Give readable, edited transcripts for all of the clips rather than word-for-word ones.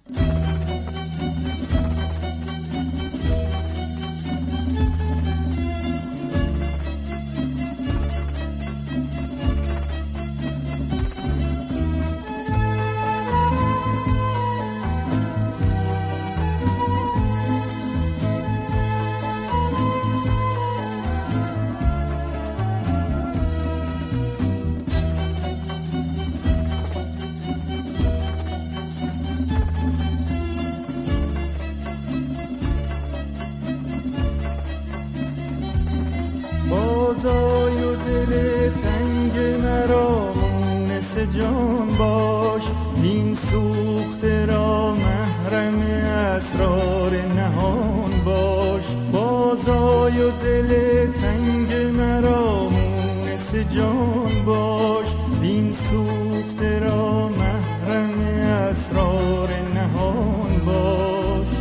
بازای و دل تنگ مرا مونس جان باش، این سوخته را محرم اسرار نهان باش. بازای و دل تنگ مرا مونس جان باش، این سوخته را محرم اسرار نهان باش.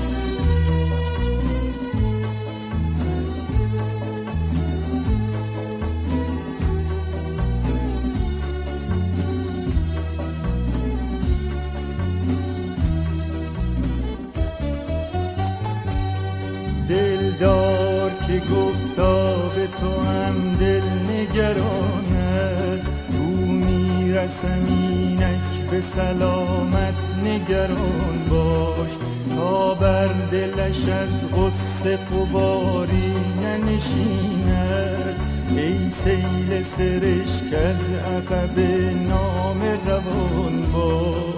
دلدار که گفتا به تو هم دل نگران است، او میرسم اینک به سلامت نگران باش. تا بر دلش از غصه غباری ننشیند، ای سیل سرشک از عقب نام روان باش.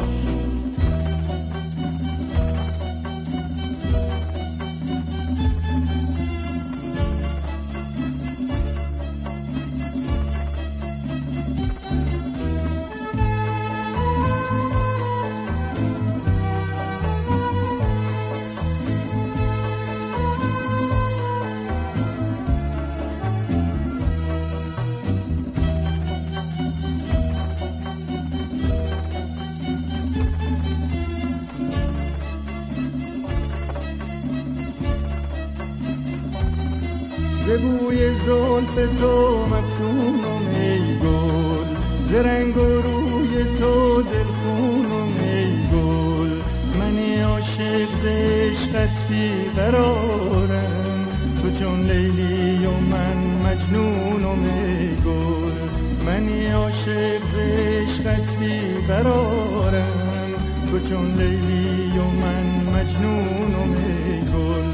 ز بوی زلف تو مفتونم ای گل، ز رنگ و روی تو دلخونم ای گل. من عاشق ز عشقت بیقرارم، تو چون لیلی و من مجنونم ای گل. من عاشق ز عشقت بیقرارم، تو چون لیلی و من مجنونم ای گل.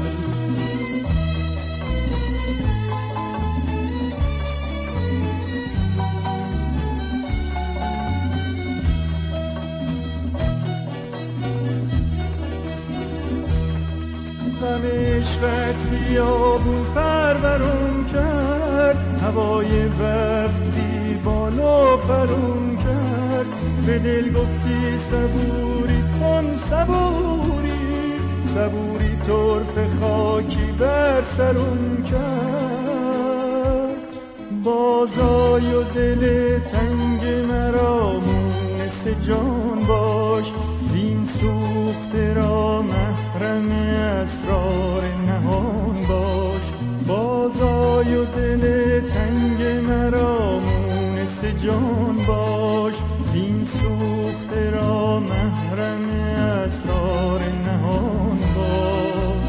غم عشقت بیابون پرورم کرد، هوای وقت بی بال و پرم کرد. به دل گفتی صبوری کن صبوری، صبوری طرف خاکی بر سرم کرد. بازای و دل تنگ مرا مونس جان باش، این سوخته را محرم اسرار نهان باش. بازای و دل تنگ مرا مونس جان باش، این سوخته را محرم اسرار نهان باش.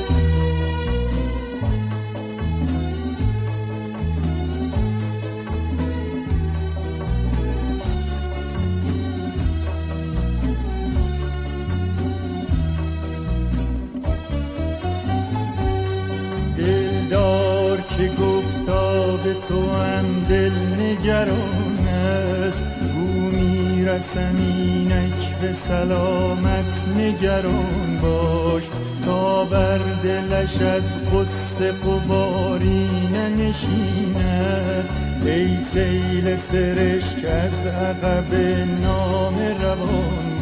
دلدار که گفتا به تو هم دل نگران است، او میرسم اینک به سلامت نگران باش. تا بر دلش از غصه غباری ننشیند، ای سیل سرشک از عقب نام روان